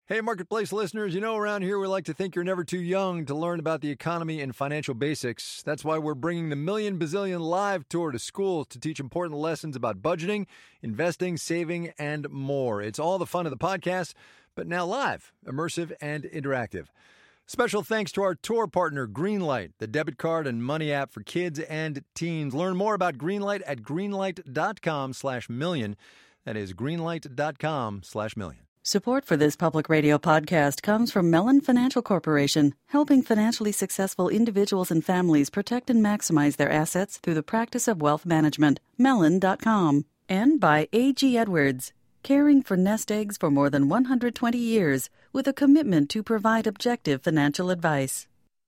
Hey, Marketplace listeners, around here we like to think you're never too young to learn about the economy and financial basics. That's why we're bringing the Million Bazillion Live Tour to schools to teach important lessons about budgeting, investing, saving, and more. It's all the fun of the podcast, but now live, immersive, and interactive. Special thanks to our tour partner, Greenlight, the debit card and money app for kids and teens. Learn more about Greenlight at greenlight.com/million. That is greenlight.com/million. Support for this public radio podcast comes from Mellon Financial Corporation, helping financially successful individuals and families protect and maximize their assets through the practice of wealth management. Mellon.com. And by A.G. Edwards, caring for nest eggs for more than 120 years with a commitment to provide objective financial advice.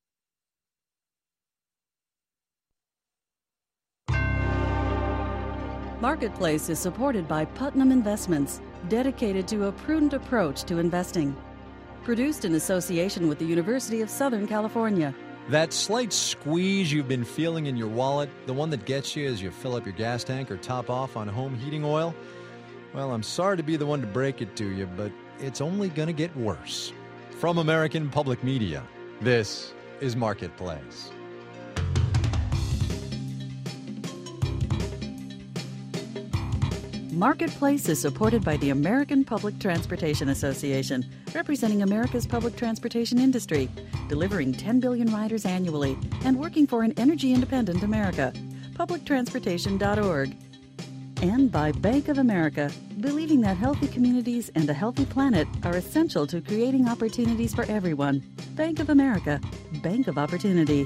Marketplace is supported by Putnam Investments, dedicated to a prudent approach to investing. Produced in association with the University of Southern California. That slight squeeze you've been feeling in your wallet, the one that gets you as you fill up your gas tank or top off on home heating oil? Well, I'm sorry to be the one to break it to you, but it's only going to get worse. From American Public Media, this is Marketplace. Marketplace is supported by the American Public Transportation Association, representing America's public transportation industry, delivering 10 billion riders annually, and working for an energy-independent America. publictransportation.org. And by Bank of America, believing that healthy communities and a healthy planet are essential to creating opportunities for everyone. Bank of America, Bank of Opportunity.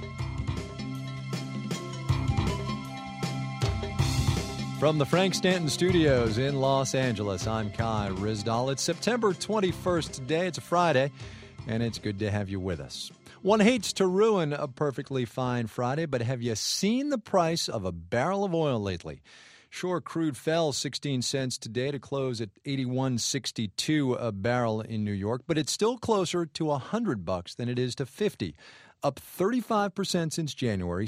From the Frank Stanton Studios in Los Angeles, I'm Kai Ryssdal. It's September 21st today. It's a Friday, and it's good to have you with us. One hates to ruin a perfectly fine Friday, but have you seen the price of a barrel of oil lately? Sure, crude fell 16 cents today to close at $81.62 a barrel in New York, but it's still closer to $100 than it is to $50, up 35% since January,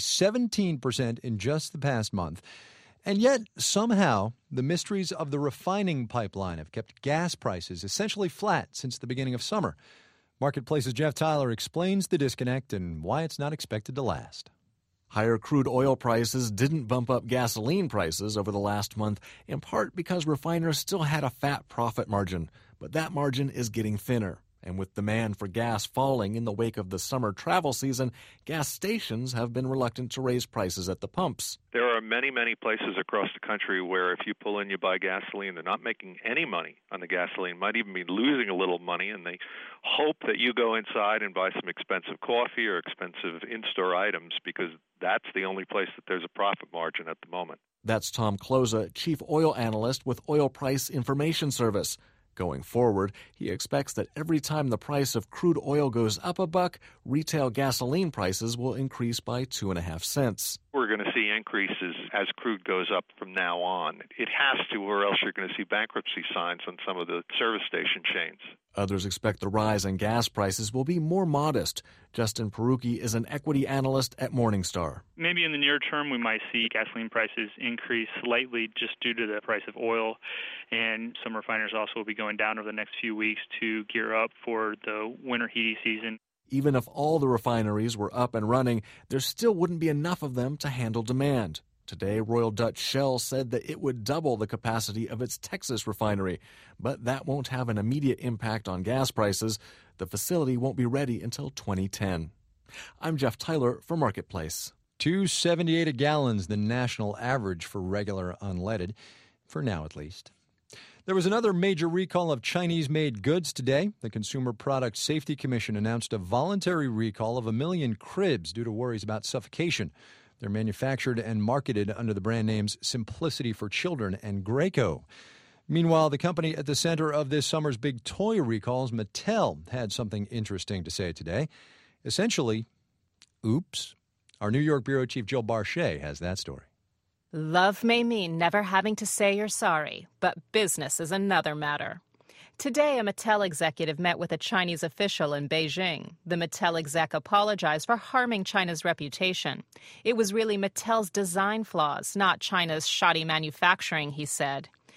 17% in just the past month. And yet, somehow, the mysteries of the refining pipeline have kept gas prices essentially flat since the beginning of summer. Marketplace's Jeff Tyler explains the disconnect and why it's not expected to last. Higher crude oil prices didn't bump up gasoline prices over the last month, in part because refiners still had a fat profit margin. But that margin is getting thinner. And with demand for gas falling in the wake of the summer travel season, gas stations have been reluctant to raise prices at the pumps. There are many, many places across the country where if you pull in, you buy gasoline, they're not making any money on the gasoline, might even be losing a little money, and they hope that you go inside and buy some expensive coffee or expensive in-store items because that's the only place that there's a profit margin at the moment. That's Tom Kloza, chief oil analyst with Oil Price Information Service. Going forward, he expects that every time the price of crude oil goes up $1, retail gasoline prices will increase by 2.5 cents. We're going to see increases as crude goes up from now on. It has to, or else you're going to see bankruptcy signs on some of the service station chains. Others expect the rise in gas prices will be more modest. Justin Perucchi is an equity analyst at Morningstar. Maybe in the near term, we might see gasoline prices increase slightly just due to the price of oil. And some refiners also will be going down over the next few weeks to gear up for the winter heating season. Even if all the refineries were up and running, there still wouldn't be enough of them to handle demand. Today, Royal Dutch Shell said that it would double the capacity of its Texas refinery, but that won't have an immediate impact on gas prices. The facility won't be ready until 2010. I'm Jeff Tyler for Marketplace. $2.78 a gallon's the national average for regular unleaded, for now at least. There was another major recall of Chinese-made goods today. The Consumer Product Safety Commission announced a voluntary recall of 1 million cribs due to worries about suffocation. They're manufactured and marketed under the brand names Simplicity for Children and Graco. Meanwhile, the company at the center of this summer's big toy recalls, Mattel, had something interesting to say today. Essentially, oops. Our New York bureau chief Jill Barchet has that story. Love may mean never having to say you're sorry, but business is another matter. Today, a Mattel executive met with a Chinese official in Beijing. The Mattel exec apologized for harming China's reputation. It was really Mattel's design flaws, not China's shoddy manufacturing, he said.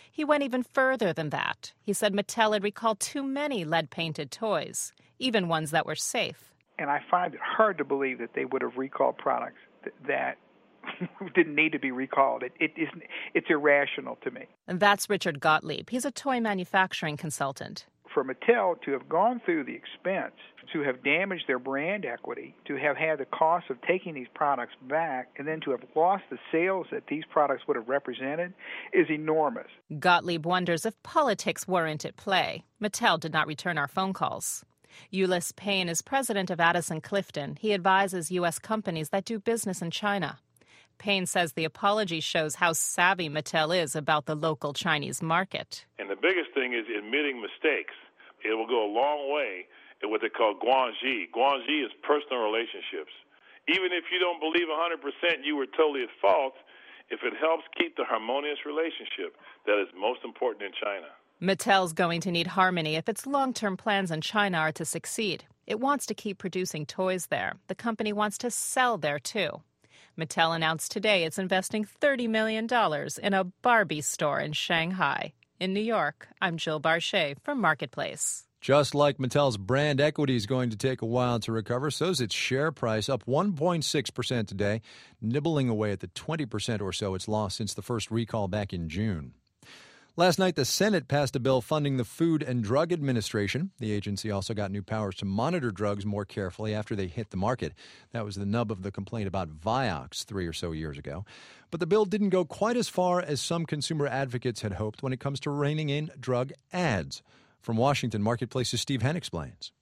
He went even further than that. He said Mattel had recalled too many lead-painted toys, even ones that were safe. And I find it hard to believe that they would have recalled products that didn't need to be recalled. It's irrational to me. And that's Richard Gottlieb. He's a toy manufacturing consultant. For Mattel to have gone through the expense, to have damaged their brand equity, to have had the cost of taking these products back, and then to have lost the sales that these products would have represented is enormous. Gottlieb wonders if politics weren't at play. Mattel did not return our phone calls. Ulyss Payne is president of Addison Clifton. He advises U.S. companies that do business in China. Payne says the apology shows how savvy Mattel is about the local Chinese market. And the biggest thing is admitting mistakes. It will go a long way in what they call guanxi. Guanxi is personal relationships. Even if you don't believe 100% you were totally at fault, if it helps keep the harmonious relationship, that is most important in China. Mattel's going to need harmony if its long-term plans in China are to succeed. It wants to keep producing toys there. The company wants to sell there, too. Mattel announced today it's investing $30 million in a Barbie store in Shanghai. In New York, I'm Jill Barchet from Marketplace. Just like Mattel's brand equity is going to take a while to recover, so's its share price, up 1.6% today, nibbling away at the 20% or so it's lost since the first recall back in June. Last night, the Senate passed a bill funding the Food and Drug Administration. The agency also got new powers to monitor drugs more carefully after they hit the market. That was the nub of the complaint about Vioxx 3 or so years ago. But the bill didn't go quite as far as some consumer advocates had hoped when it comes to reining in drug ads. From Washington, Marketplace's Steve Henn explains.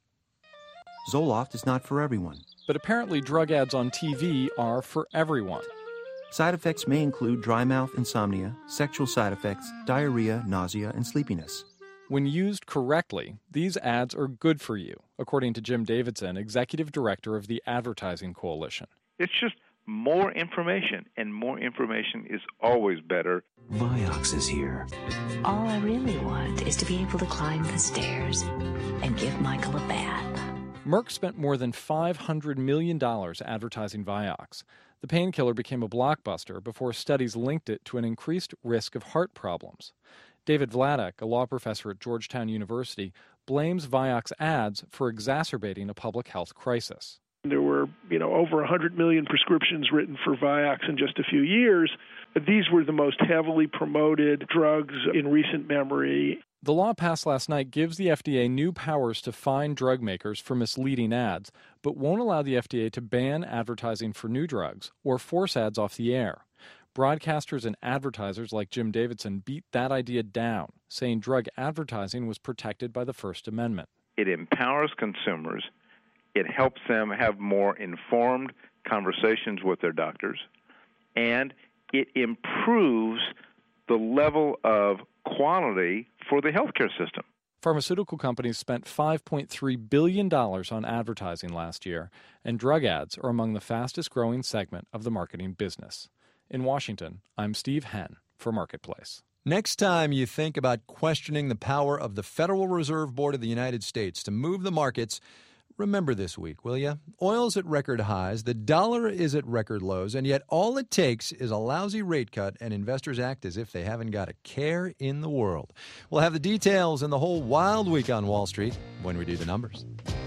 Zoloft is not for everyone. But apparently drug ads on TV are for everyone. Side effects may include dry mouth, insomnia, sexual side effects, diarrhea, nausea, and sleepiness. When used correctly, these ads are good for you, according to Jim Davidson, executive director of the Advertising Coalition. It's just more information, and more information is always better. Vioxx is here. All I really want is to be able to climb the stairs and give Michael a bath. Merck spent more than $500 million advertising Vioxx. The painkiller became a blockbuster before studies linked it to an increased risk of heart problems. David Vladeck, a law professor at Georgetown University, blames Vioxx ads for exacerbating a public health crisis. There were, over 100 million prescriptions written for Vioxx in just a few years. These were the most heavily promoted drugs in recent memory. The law passed last night gives the FDA new powers to fine drug makers for misleading ads, but won't allow the FDA to ban advertising for new drugs or force ads off the air. Broadcasters and advertisers like Jim Davidson beat that idea down, saying drug advertising was protected by the First Amendment. It empowers consumers. It helps them have more informed conversations with their doctors, and it improves the level of quality for the healthcare system. Pharmaceutical companies spent $5.3 billion on advertising last year, and drug ads are among the fastest-growing segment of the marketing business. In Washington, I'm Steve Henn for Marketplace. Next time you think about questioning the power of the Federal Reserve Board of the United States to move the markets, remember this week, will you? Oil's at record highs, the dollar is at record lows, and yet all it takes is a lousy rate cut and investors act as if they haven't got a care in the world. We'll have the details and the whole wild week on Wall Street when we do the numbers.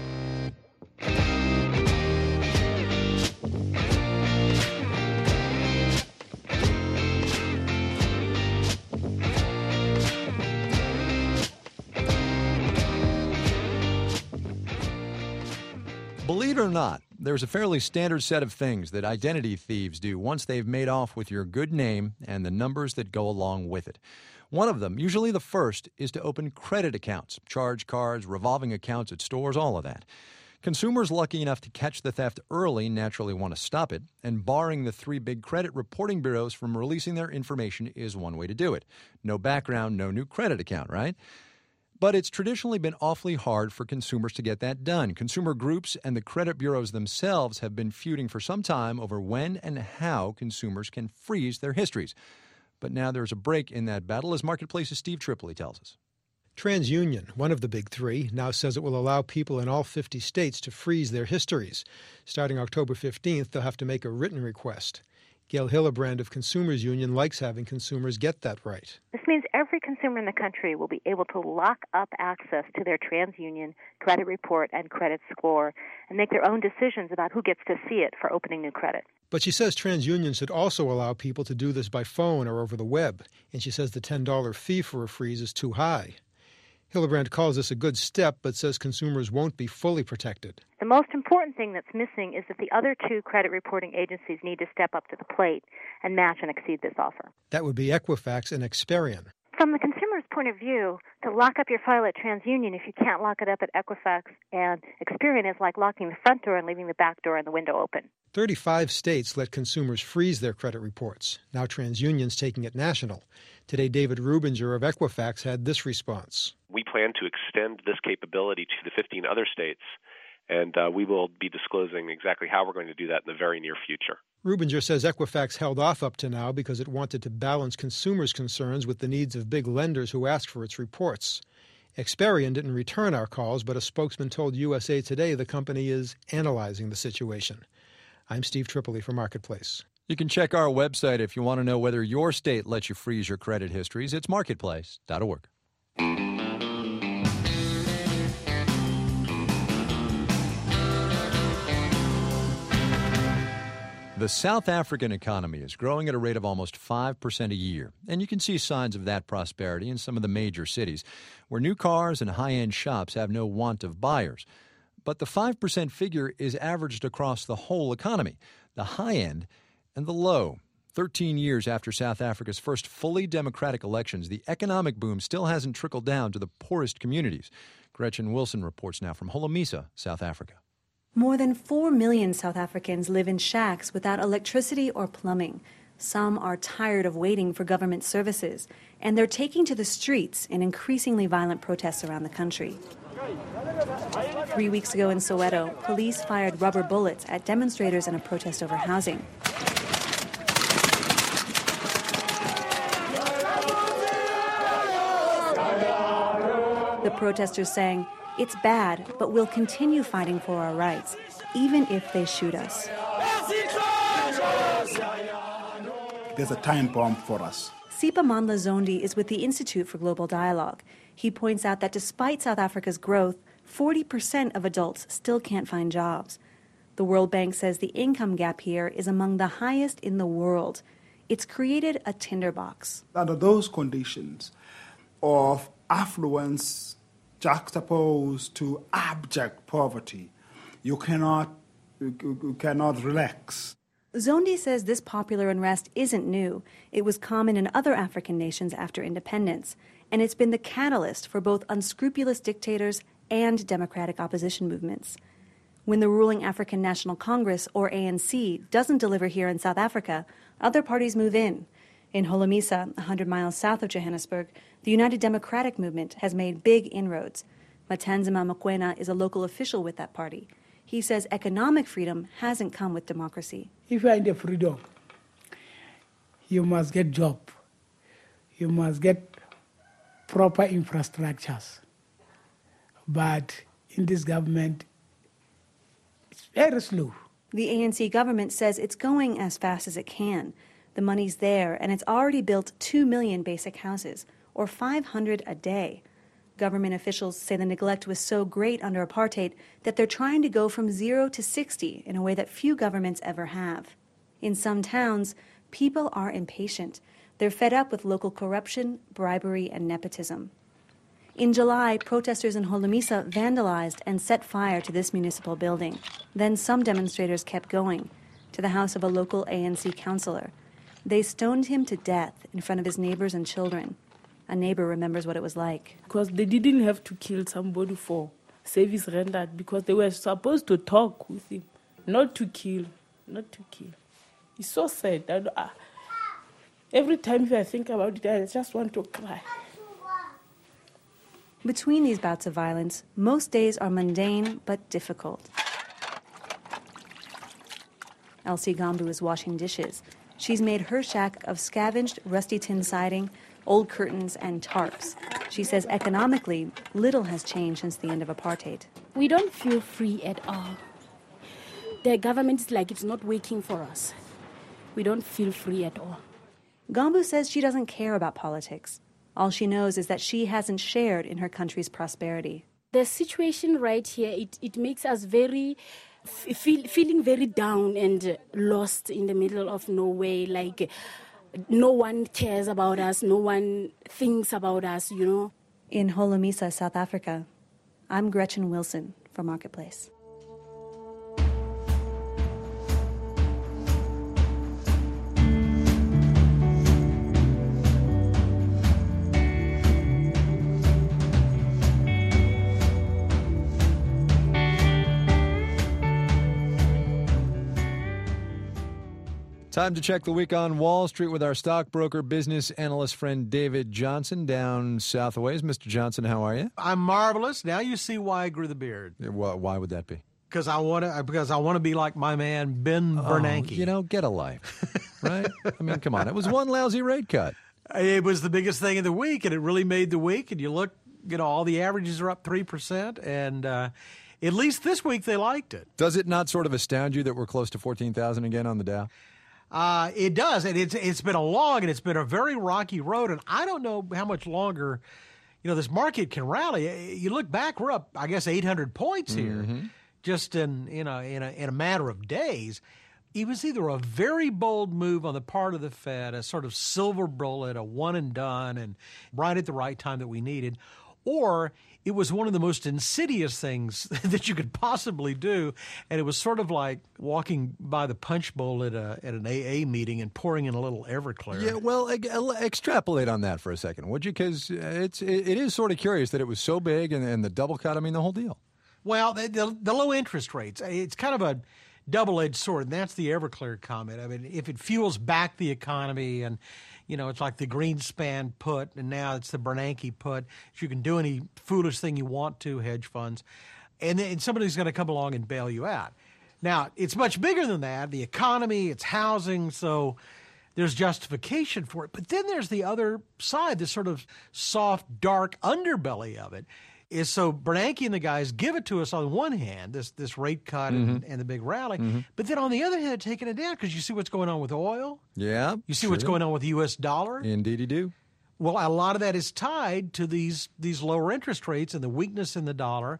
Believe it or not, there's a fairly standard set of things that identity thieves do once they've made off with your good name and the numbers that go along with it. One of them, usually the first, is to open credit accounts, charge cards, revolving accounts at stores, all of that. Consumers lucky enough to catch the theft early naturally want to stop it, and barring the three big credit reporting bureaus from releasing their information is one way to do it. No background, no new credit account, right? But it's traditionally been awfully hard for consumers to get that done. Consumer groups and the credit bureaus themselves have been feuding for some time over when and how consumers can freeze their histories. But now there's a break in that battle, as Marketplace's Steve Tripoli tells us. TransUnion, one of the big three, now says it will allow people in all 50 states to freeze their histories. Starting October 15th, they'll have to make a written request. Gail Hillebrand of Consumers Union likes having consumers get that right. This means every consumer in the country will be able to lock up access to their TransUnion credit report and credit score and make their own decisions about who gets to see it for opening new credit. But she says TransUnion should also allow people to do this by phone or over the web, and she says the $10 fee for a freeze is too high. Hillebrand calls this a good step, but says consumers won't be fully protected. The most important thing that's missing is that the other two credit reporting agencies need to step up to the plate and match and exceed this offer. That would be Equifax and Experian. From the consumer's point of view, to lock up your file at TransUnion if you can't lock it up at Equifax and Experian is like locking the front door and leaving the back door and the window open. 35 states let consumers freeze their credit reports. Now TransUnion's taking it national. Today, David Rubinger of Equifax had this response. We plan to extend this capability to the 15 other states, and we will be disclosing exactly how we're going to do that in the very near future. Rubinger says Equifax held off up to now because it wanted to balance consumers' concerns with the needs of big lenders who asked for its reports. Experian didn't return our calls, but a spokesman told USA Today the company is analyzing the situation. I'm Steve Tripoli for Marketplace. You can check our website if you want to know whether your state lets you freeze your credit histories. It's marketplace.org. The South African economy is growing at a rate of almost 5% a year, and you can see signs of that prosperity in some of the major cities, where new cars and high-end shops have no want of buyers. But the 5% figure is averaged across the whole economy, the high end and the low. 13 years after South Africa's first fully democratic elections, the economic boom still hasn't trickled down to the poorest communities. Gretchen Wilson reports now from Holomisa, South Africa. More than 4 million South Africans live in shacks without electricity or plumbing. Some are tired of waiting for government services, and they're taking to the streets in increasingly violent protests around the country. 3 weeks ago in Soweto, police fired rubber bullets at demonstrators in a protest over housing. The protesters saying, "It's bad, but we'll continue fighting for our rights, even if they shoot us." There's a time bomb for us. Sipa Mandla Zondi is with the Institute for Global Dialogue. He points out that despite South Africa's growth, 40% of adults still can't find jobs. The World Bank says the income gap here is among the highest in the world. It's created a tinderbox. Under those conditions of affluence juxtaposed to abject poverty, you cannot relax. Zondi says this popular unrest isn't new. It was common in other African nations after independence, and it's been the catalyst for both unscrupulous dictators and democratic opposition movements. When the ruling African National Congress, or ANC, doesn't deliver here in South Africa, other parties move in. In Holomisa, 100 miles south of Johannesburg, the United Democratic Movement has made big inroads. Matanzima Mokoena is a local official with that party. He says economic freedom hasn't come with democracy. If you are in the freedom, you must get job. You must get proper infrastructures. But in this government, it's very slow. The ANC government says it's going as fast as it can. The money's there, and it's already built 2 million basic houses, or 500 a day. Government officials say the neglect was so great under apartheid that they're trying to go from 0 to 60 in a way that few governments ever have. In some towns, people are impatient. They're fed up with local corruption, bribery, and nepotism. In July, protesters in Holomisa vandalized and set fire to this municipal building. Then some demonstrators kept going to the house of a local ANC councillor. They stoned him to death in front of his neighbors and children. A neighbor remembers what it was like. Because they didn't have to kill somebody for service rendered, because they were supposed to talk with him, not to kill. It's so sad. Every time I think about it, I just want to cry. Between these bouts of violence, most days are mundane but difficult. Elsie Gambu is washing dishes. She's made her shack of scavenged, rusty tin siding, old curtains, and tarps. She says economically, little has changed since the end of apartheid. We don't feel free at all. The government is like it's not working for us. We don't feel free at all. Gambu says she doesn't care about politics. All she knows is that she hasn't shared in her country's prosperity. The situation right here, it makes us very feeling very down and lost in the middle of nowhere. Like no one cares about us, no one thinks about us, you know. In Holomisa, South Africa, I'm Gretchen Wilson for Marketplace. Time to check the week on Wall Street with our stockbroker business analyst friend David Johnson down south a ways. Mr. Johnson, how are you? I'm marvelous. Now you see why I grew the beard. Why would that be? Because I want to be like my man Ben Bernanke. You know, get a life, right? I mean, come on. It was one lousy rate cut. It was the biggest thing of the week, and it really made the week. And you look, all the averages are up 3%, and at least this week they liked it. Does it not sort of astound you that we're close to 14,000 again on the Dow? It does, and it's been a long and it's been a very rocky road, and I don't know how much longer, this market can rally. You look back, we're up, I guess, 800 points here, just in a matter of days. It was either a very bold move on the part of the Fed, a sort of silver bullet, a one and done, and right at the right time that we needed, or it was one of the most insidious things that you could possibly do, and it was sort of like walking by the punch bowl at an AA meeting and pouring in a little Everclear. Yeah, well, extrapolate on that for a second, would you? Because it is sort of curious that it was so big and the double cut. I mean, the whole deal. Well, the low interest rates, it's kind of a double-edged sword, and that's the Everclear comment. I mean, if it fuels back the economy and it's like the Greenspan put, and now it's the Bernanke put. You can do any foolish thing you want to, hedge funds, and somebody's going to come along and bail you out. Now, it's much bigger than that. The economy, it's housing, so there's justification for it. But then there's the other side, this sort of soft, dark underbelly of it. Is so Bernanke and the guys give it to us on one hand, this rate cut and the big rally, but then on the other hand, taking it down because you see what's going on with oil. Yeah. You see what's going on with the U.S. dollar. Indeed you do. Well, a lot of that is tied to these lower interest rates and the weakness in the dollar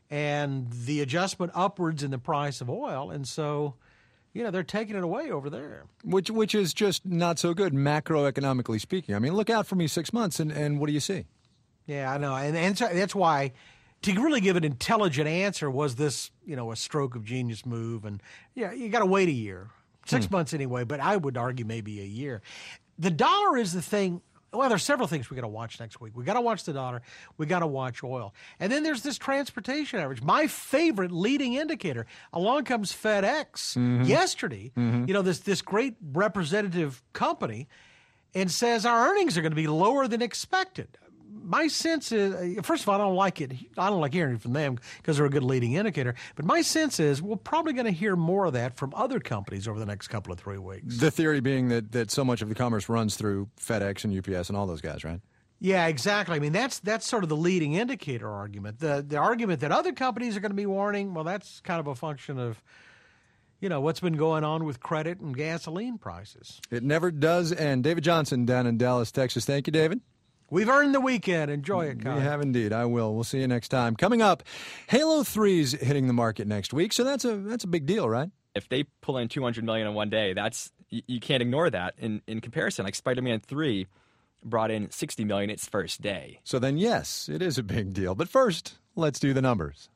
and the adjustment upwards in the price of oil. And so, they're taking it away over there. Which is just not so good macroeconomically speaking. I mean, look out for me 6 months and what do you see? Yeah, I know, and so that's why to really give an intelligent answer was this, a stroke of genius move, and you got to wait a year, 6 months anyway, but I would argue maybe a year. The dollar is the thing. Well, there's several things we got to watch next week. We got to watch the dollar. We got to watch oil, and then there's this transportation average. My favorite leading indicator. Along comes FedEx yesterday. This great representative company, and says our earnings are going to be lower than expected. My sense is, first of all, I don't like it. I don't like hearing from them because they're a good leading indicator. But my sense is we're probably going to hear more of that from other companies over the next couple of 3 weeks. The theory being that so much of the commerce runs through FedEx and UPS and all those guys, right? Yeah, exactly. I mean, that's sort of the leading indicator argument. The argument that other companies are going to be warning, well, that's kind of a function of what's been going on with credit and gasoline prices. It never does end. David Johnson down in Dallas, Texas. Thank you, David. We've earned the weekend. Enjoy it, Kyle. We have indeed. I will. We'll see you next time. Coming up, Halo 3's hitting the market next week, so that's a big deal, right? If they pull in $200 million in one day, you can't ignore that. In comparison, like Spider-Man 3 brought in $60 million its first day. So then, yes, it is a big deal. But first, let's do the numbers.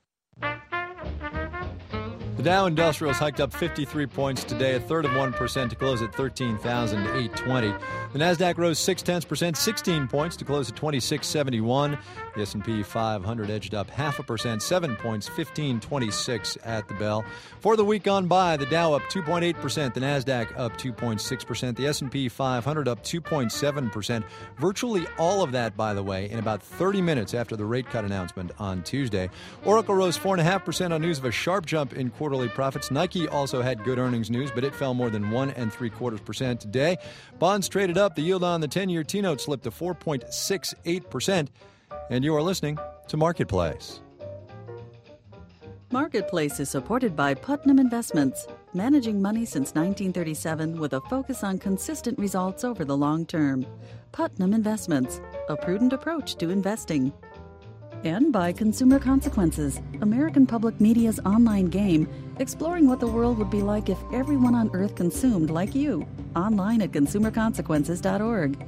The Dow Industrials hiked up 53 points today, 1/3% to close at 13,820. The Nasdaq rose 0.6%, 16 points to close at 2671. The S&P 500 edged up 0.5%, 7 points, 1526 at the bell. For the week gone by, the Dow up 2.8%, the Nasdaq up 2.6%, the S&P 500 up 2.7%. Virtually all of that, by the way, in about 30 minutes after the rate cut announcement on Tuesday. Oracle rose 4.5% on news of a sharp jump in quarterly profits. Nike also had good earnings news, but it fell more than 1.75% today. Bonds traded up. The yield on the 10-year T-note slipped to 4.68%. And you are listening to Marketplace. Marketplace is supported by Putnam Investments. Managing money since 1937 with a focus on consistent results over the long term. Putnam Investments, a prudent approach to investing. And by Consumer Consequences, American Public Media's online game, exploring what the world would be like if everyone on Earth consumed like you. Online at consumerconsequences.org.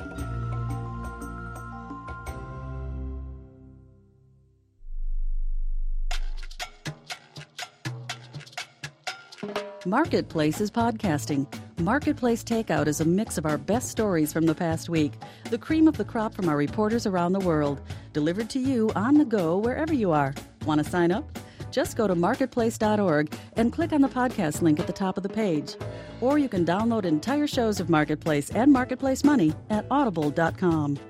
Marketplace is podcasting. Marketplace Takeout is a mix of our best stories from the past week, the cream of the crop from our reporters around the world, delivered to you on the go wherever you are. Want to sign up? Just go to marketplace.org and click on the podcast link at the top of the page. Or you can download entire shows of Marketplace and Marketplace Money at audible.com.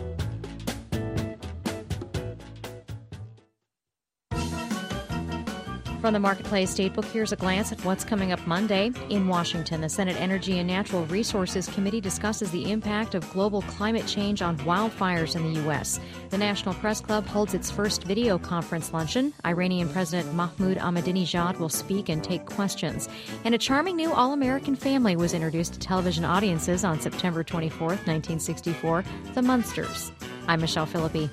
From the Marketplace Statebook, here's a glance at what's coming up Monday. In Washington, the Senate Energy and Natural Resources Committee discusses the impact of global climate change on wildfires in the U.S. The National Press Club holds its first video conference luncheon. Iranian President Mahmoud Ahmadinejad will speak and take questions. And a charming new all-American family was introduced to television audiences on September 24th, 1964, The Munsters. I'm Michelle Philippi.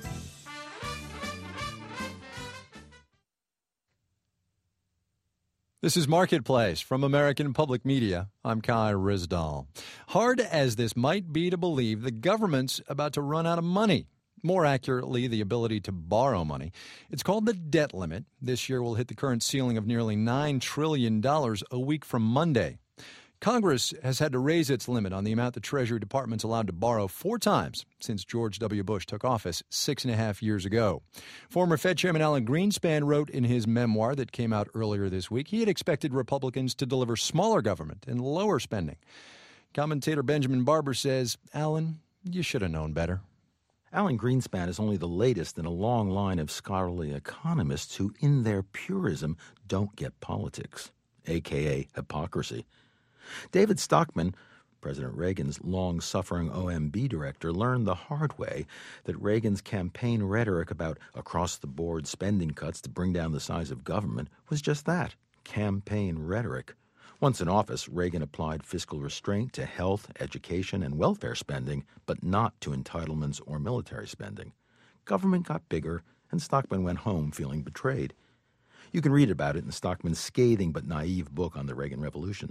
This is Marketplace from American Public Media. I'm Kai Ryssdal. Hard as this might be to believe, the government's about to run out of money. More accurately, the ability to borrow money. It's called the debt limit. This year will hit the current ceiling of nearly $9 trillion a week from Monday. Congress has had to raise its limit on the amount the Treasury Department's allowed to borrow 4 times since George W. Bush took office 6.5 years ago. Former Fed Chairman Alan Greenspan wrote in his memoir that came out earlier this week he had expected Republicans to deliver smaller government and lower spending. Commentator Benjamin Barber says, Alan, you should have known better. Alan Greenspan is only the latest in a long line of scholarly economists who, in their purism, don't get politics, a.k.a. hypocrisy. David Stockman, President Reagan's long-suffering OMB director, learned the hard way that Reagan's campaign rhetoric about across-the-board spending cuts to bring down the size of government was just that, campaign rhetoric. Once in office, Reagan applied fiscal restraint to health, education, and welfare spending, but not to entitlements or military spending. Government got bigger, and Stockman went home feeling betrayed. You can read about it in Stockman's scathing but naive book on the Reagan Revolution.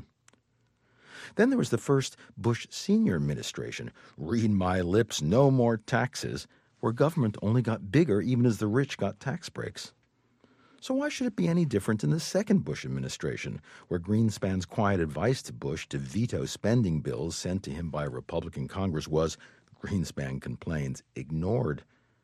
Then there was the first Bush Sr. administration, read my lips, no more taxes, where government only got bigger even as the rich got tax breaks. So why should it be any different in the second Bush administration, where Greenspan's quiet advice to Bush to veto spending bills sent to him by a Republican Congress was, Greenspan complains, ignored?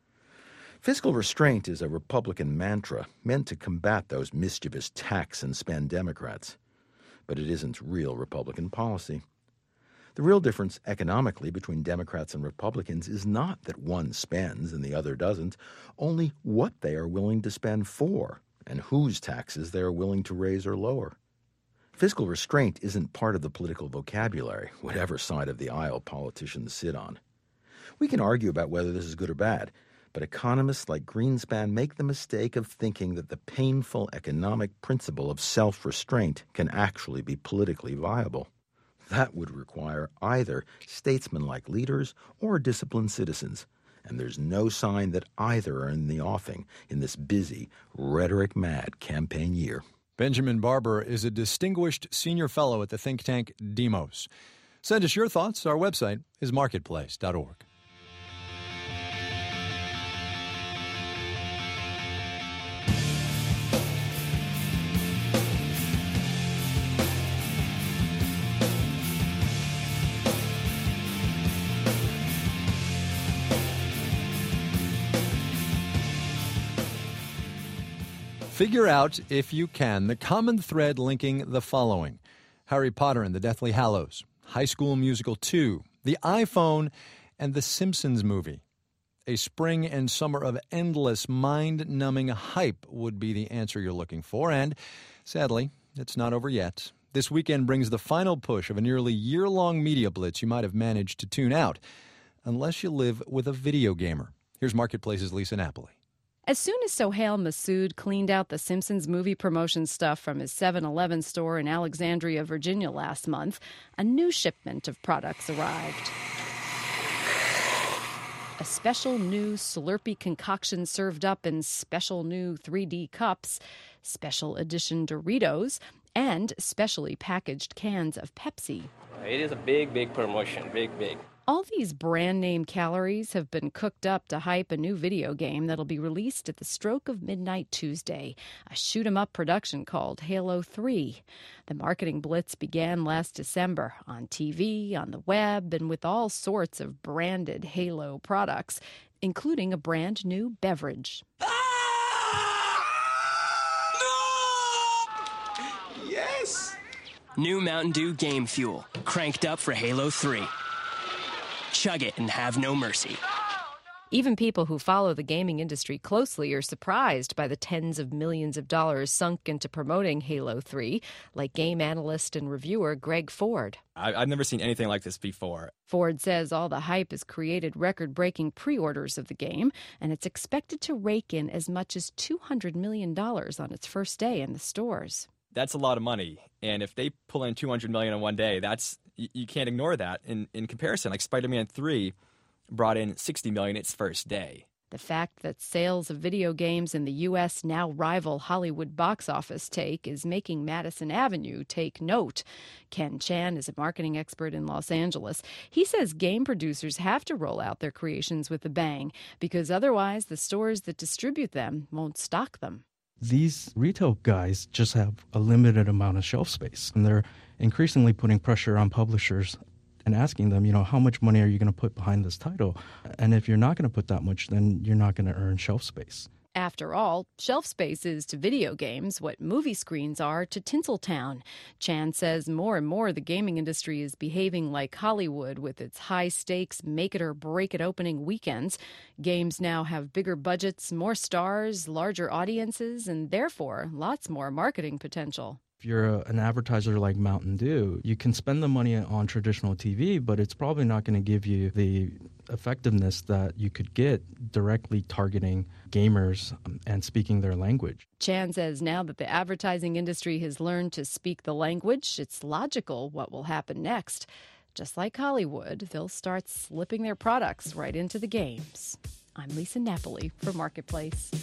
Fiscal restraint is a Republican mantra meant to combat those mischievous tax and spend Democrats. But it isn't real Republican policy. The real difference economically between Democrats and Republicans is not that one spends and the other doesn't, only what they are willing to spend for and whose taxes they are willing to raise or lower. Fiscal restraint isn't part of the political vocabulary, whatever side of the aisle politicians sit on. We can argue about whether this is good or bad, but economists like Greenspan make the mistake of thinking that the painful economic principle of self-restraint can actually be politically viable. That would require either statesman-like leaders or disciplined citizens, and there's no sign that either are in the offing in this busy, rhetoric-mad campaign year. Benjamin Barber is a distinguished senior fellow at the think tank Demos. Send us your thoughts. Our website is marketplace.org. Figure out, if you can, the common thread linking the following: Harry Potter and the Deathly Hallows, High School Musical 2, the iPhone, and the Simpsons movie. A spring and summer of endless, mind-numbing hype would be the answer you're looking for, and sadly, it's not over yet. This weekend brings the final push of a nearly year-long media blitz you might have managed to tune out, unless you live with a video gamer. Here's Marketplace's Lisa Napoli. As soon as Sohail Massoud cleaned out the Simpsons movie promotion stuff from his 7-Eleven store in Alexandria, Virginia last month, a new shipment of products arrived. A special new Slurpee concoction served up in special new 3D cups, special edition Doritos, and specially packaged cans of Pepsi. It is a big, big promotion, big. All these brand name calories have been cooked up to hype a new video game that'll be released at the stroke of midnight Tuesday, a shoot-'em-up production called Halo 3. The marketing blitz began last December on TV, on the web, and with all sorts of branded Halo products, including a brand new beverage. Yes! New Mountain Dew Game Fuel, cranked up for Halo 3. Chug it and have no mercy. Even people who follow the gaming industry closely are surprised by the tens of millions of dollars sunk into promoting Halo 3, like game analyst and reviewer Greg Ford. I've never seen anything like this before. Ford says all the hype has created record-breaking pre-orders of the game, and it's expected to rake in as much as $200 million on its first day in the stores. That's a lot of money, and if they pull in $200 million in one day, you can't ignore that in comparison. Like Spider-Man 3 brought in $60 million its first day. The fact that sales of video games in the U.S. now rival Hollywood box office take is making Madison Avenue take note. Ken Chan is a marketing expert in Los Angeles. He says game producers have to roll out their creations with a bang because otherwise the stores that distribute them won't stock them. These retail guys just have a limited amount of shelf space, and they're increasingly putting pressure on publishers and asking them, how much money are you going to put behind this title? And if you're not going to put that much, then you're not going to earn shelf space. After all, shelf space is to video games what movie screens are to Tinseltown. Chan says more and more the gaming industry is behaving like Hollywood with its high-stakes, make-it-or-break-it opening weekends. Games now have bigger budgets, more stars, larger audiences, and therefore lots more marketing potential. If you're an advertiser like Mountain Dew, you can spend the money on traditional TV, but it's probably not going to give you the effectiveness that you could get directly targeting gamers and speaking their language. Chan says now that the advertising industry has learned to speak the language, it's logical what will happen next. Just like Hollywood, they'll start slipping their products right into the games. I'm Lisa Napoli for Marketplace.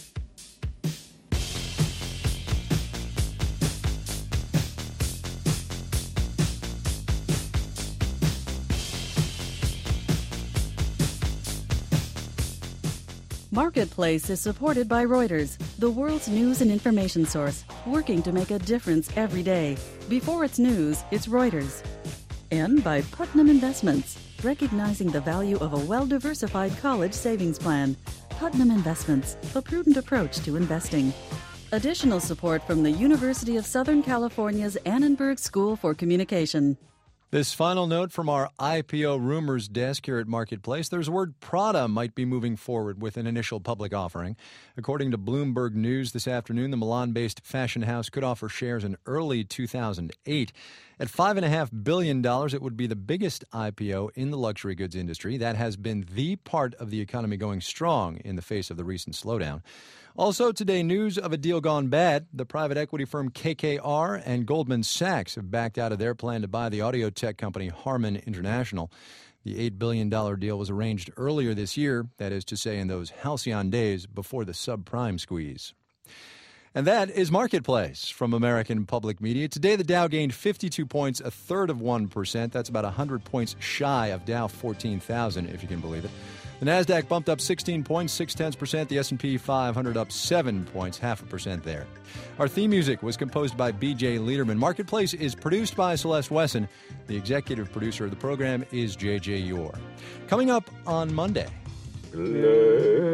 Marketplace is supported by Reuters, the world's news and information source, working to make a difference every day. Before it's news, it's Reuters. And by Putnam Investments, recognizing the value of a well-diversified college savings plan. Putnam Investments, a prudent approach to investing. Additional support from the University of Southern California's Annenberg School for Communication. This final note from our IPO rumors desk here at Marketplace. There's word Prada might be moving forward with an initial public offering. According to Bloomberg News this afternoon, the Milan-based fashion house could offer shares in early 2008. At $5.5 billion, it would be the biggest IPO in the luxury goods industry. That has been the part of the economy going strong in the face of the recent slowdown. Also today, news of a deal gone bad. The private equity firm KKR and Goldman Sachs have backed out of their plan to buy the audio tech company Harman International. The $8 billion deal was arranged earlier this year, that is to say in those halcyon days before the subprime squeeze. And that is Marketplace from American Public Media. Today, the Dow gained 52 points, a third of 1%. That's about 100 points shy of Dow 14,000, if you can believe it. The Nasdaq bumped up 16 points, 0.6%. The S&P 500 up 7 points, 0.5% there. Our theme music was composed by B.J. Lederman. Marketplace is produced by Celeste Wesson. The executive producer of the program is J.J. Yor. Coming up on Monday. Glück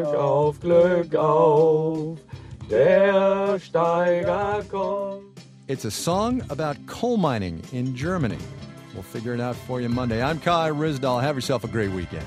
auf, der Steiger kommt. It's a song about coal mining in Germany. We'll figure it out for you Monday. I'm Kai Ryssdal. Have yourself a great weekend.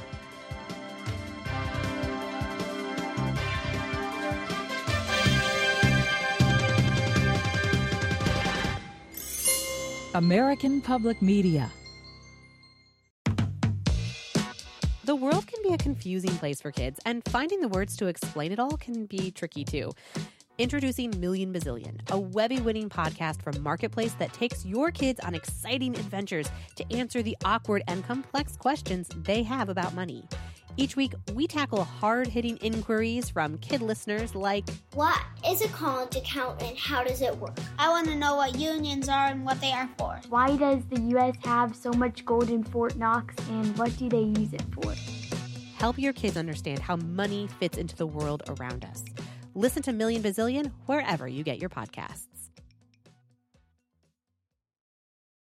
American Public Media. The world can be a confusing place for kids, and finding the words to explain it all can be tricky too. Introducing Million Bazillion, a Webby-winning podcast from Marketplace that takes your kids on exciting adventures to answer the awkward and complex questions they have about money. Each week, we tackle hard-hitting inquiries from kid listeners like, what is a college account and how does it work? I want to know what unions are and what they are for. Why does the U.S. have so much gold in Fort Knox, and what do they use it for? Help your kids understand how money fits into the world around us. Listen to Million Bazillion wherever you get your podcasts.